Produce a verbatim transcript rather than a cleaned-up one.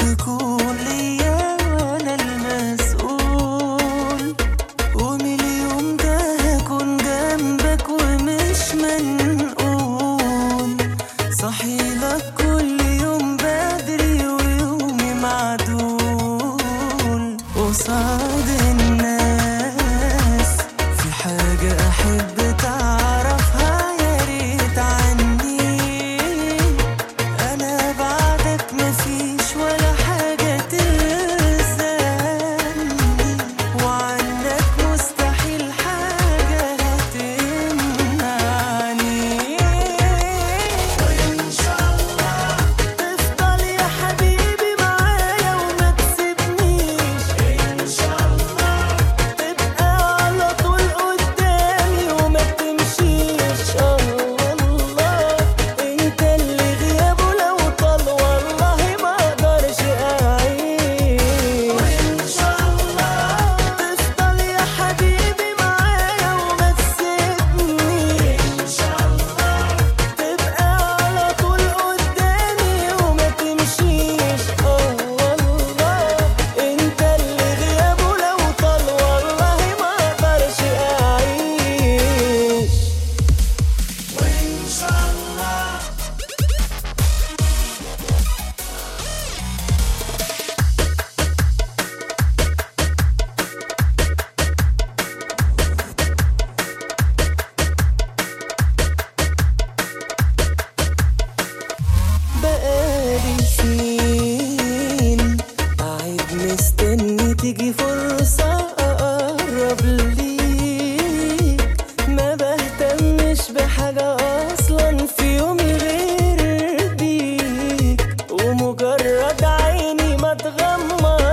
تكون ليا وانا المسؤول، ومن اليوم ده هكون جنبك ومش منقول. صحيلك كل يوم بدري ويومي معدول قصاد الناس. في حاجة أحب تعرفها يا ريت عني، أنا بعدك مفيش ولا حاجة تلزمني، وعنك مستحيل حاجة هتمنعني. وإن شاء الله تفضل يا حبيبي معايا وما تسيبنيش، إن شاء الله تبقى على طول قدامي وما تمشيش. الله الله انت اللي غيابه لو طال والله ما اقدرش اعيش. وان شاء الله تفضل يا حبيبي معايا وما تسيبني، ان شاء الله تبقى على طول قدامي وما تمشيش. الله الله انت اللي غيابه لو طال والله ما اقدرش اعيش. وان شاء الله بقالي سنين قاعد مستني تيجي فرصة أقرب ليك، ما بهتمش بحاجة أصلا في يومي غير بيك، ومجرد عيني ما تغمض